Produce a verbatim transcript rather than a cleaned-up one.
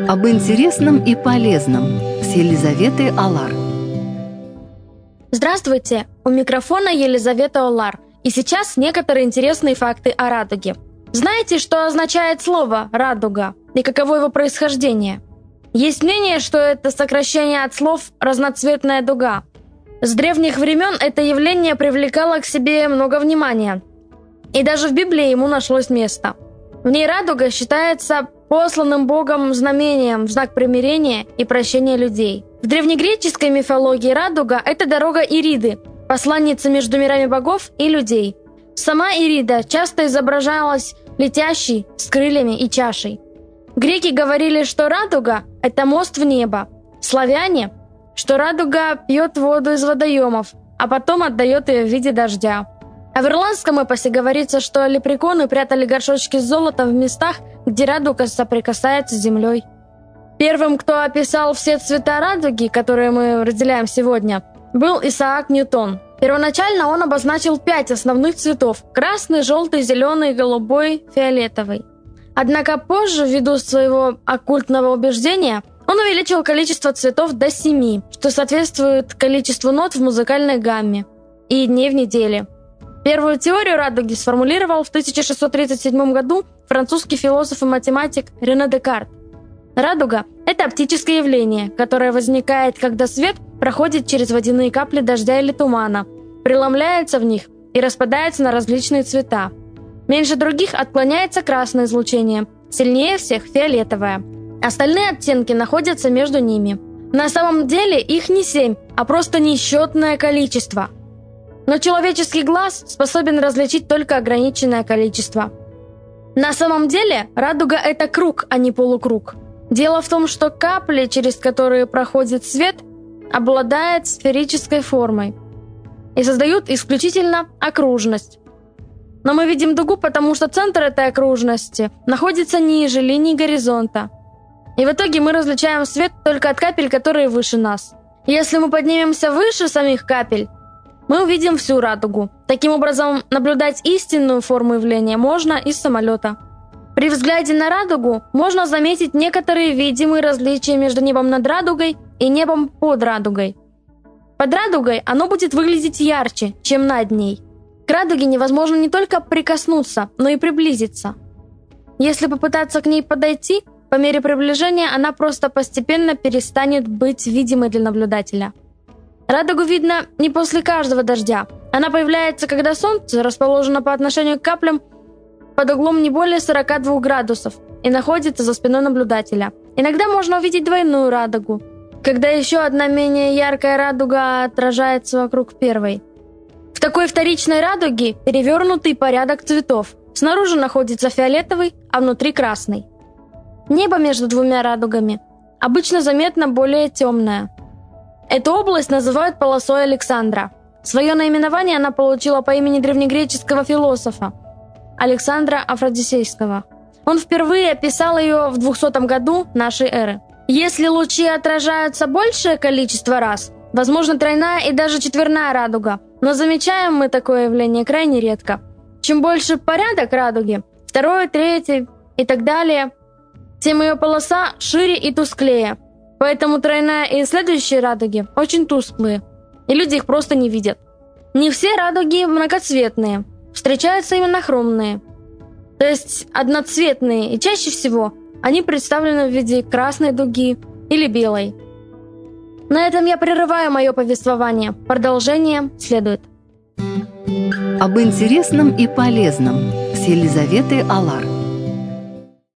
Об интересном и полезном с Елизаветой Алар. Здравствуйте! У микрофона Елизавета Алар. И сейчас некоторые интересные факты о радуге. Знаете, что означает слово «радуга» и каково его происхождение? Есть мнение, что это сокращение от слов «разноцветная дуга». С древних времен это явление привлекало к себе много внимания. И даже в Библии ему нашлось место. В ней радуга считается посланным Богом знамением в знак примирения и прощения людей. В древнегреческой мифологии радуга – это дорога Ириды, посланница между мирами богов и людей. Сама Ирида часто изображалась летящей, с крыльями и чашей. Греки говорили, что радуга – это мост в небо. Славяне – что радуга пьет воду из водоемов, а потом отдает ее в виде дождя. А в ирландском эпосе говорится, что лепреконы прятали горшочки с золотом в местах, где радуга соприкасается с землей. Первым, кто описал все цвета радуги, которые мы разделяем сегодня, был Исаак Ньютон. Первоначально он обозначил пять основных цветов – красный, желтый, зеленый, голубой, фиолетовый. Однако позже, ввиду своего оккультного убеждения, он увеличил количество цветов до семи, что соответствует количеству нот в музыкальной гамме и дней в неделе. Первую теорию радуги сформулировал в тысяча шестьсот тридцать седьмом году французский философ и математик Рене Декарт. Радуга – это оптическое явление, которое возникает, когда свет проходит через водяные капли дождя или тумана, преломляется в них и распадается на различные цвета. Меньше других отклоняется красное излучение, сильнее всех – фиолетовое. Остальные оттенки находятся между ними. На самом деле их не семь, а просто несчетное количество. Но человеческий глаз способен различить только ограниченное количество. На самом деле радуга – это круг, а не полукруг. Дело в том, что капли, через которые проходит свет, обладают сферической формой и создают исключительно окружность. Но мы видим дугу, потому что центр этой окружности находится ниже линии горизонта. И в итоге мы различаем свет только от капель, которые выше нас. Если мы поднимемся выше самих капель, мы увидим всю радугу. Таким образом, наблюдать истинную форму явления можно из самолета. При взгляде на радугу можно заметить некоторые видимые различия между небом над радугой и небом под радугой. Под радугой оно будет выглядеть ярче, чем над ней. К радуге невозможно не только прикоснуться, но и приблизиться. Если попытаться к ней подойти, по мере приближения она просто постепенно перестанет быть видимой для наблюдателя. Радугу видно не после каждого дождя. Она появляется, когда солнце расположено по отношению к каплям под углом не более сорока двух градусов и находится за спиной наблюдателя. Иногда можно увидеть двойную радугу, когда еще одна менее яркая радуга отражается вокруг первой. В такой вторичной радуге перевернутый порядок цветов. Снаружи находится фиолетовый, а внутри красный. Небо между двумя радугами обычно заметно более темное. Эту область называют полосой Александра. Свое наименование она получила по имени древнегреческого философа Александра Афродисейского. Он впервые описал ее в двухсотом году нашей эры. Если лучи отражаются большее количество раз, возможно тройная и даже четверная радуга, но замечаем мы такое явление крайне редко. Чем больше порядок радуги, второй, третий и так далее, тем ее полоса шире и тусклее. Поэтому тройная и следующие радуги очень тусклые, и люди их просто не видят. Не все радуги многоцветные, встречаются и монохромные, то есть одноцветные, и чаще всего они представлены в виде красной дуги или белой. На этом я прерываю мое повествование. Продолжение следует. Об интересном и полезном с Елизаветой Алар.